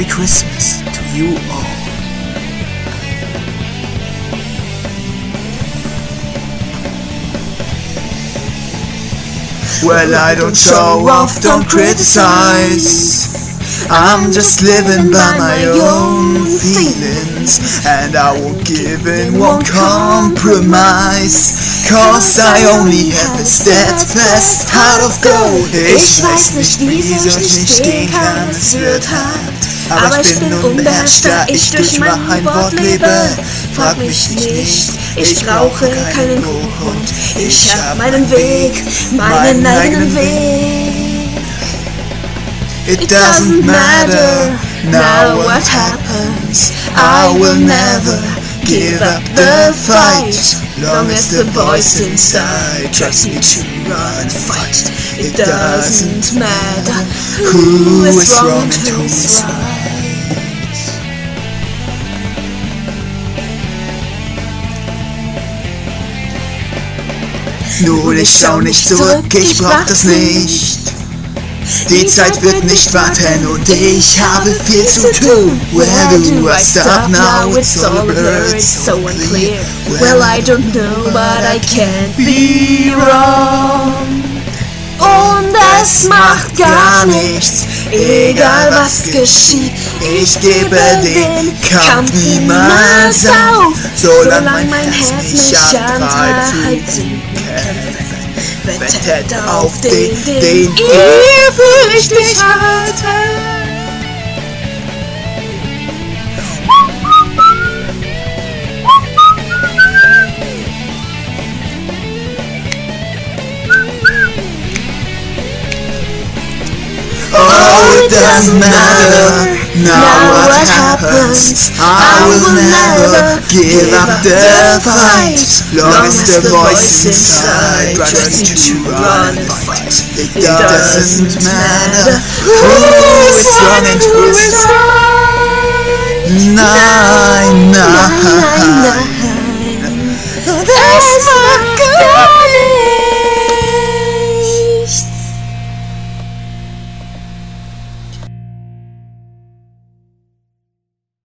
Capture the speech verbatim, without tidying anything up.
Merry Christmas to you all. Well, I don't show off, don't criticize. I'm just living by my own feelings, and I won't give in, won't compromise, cause I only have a steadfast heart of gold. Ich weiß nicht, wie soll ich nicht stehen kann, es wird hart, aber ich bin unbeherrscht, da ich durch mein Wort lebe. Frag mich nicht, ich brauche keinen Grund, ich hab meinen Weg, meinen eigenen Weg. It doesn't matter now what happens, I will never give up the fight, long as the voice inside tries me to run and fight. It doesn't matter who is wrong and who is right. Nun, ich schau nicht zurück, ich brauch das nicht. Die Zeit wird nicht warten und ich habe viel zu tun. Where do I stop now? It's all a blur, it's so unclear. Well, I don't know, but I can't be wrong. Und es macht gar nichts, egal was geschieht. Ich gebe den Kampf niemals auf, solange mein Herz mich antreibt zu kämpfen. Wettet auf den, den ihr für richtig haltet. Oh, it doesn't matter now what happens, I will never give up the fight, long as the voice inside tries me to run and fight. It doesn't matter who is wrong and who is right. Nein, nein, There's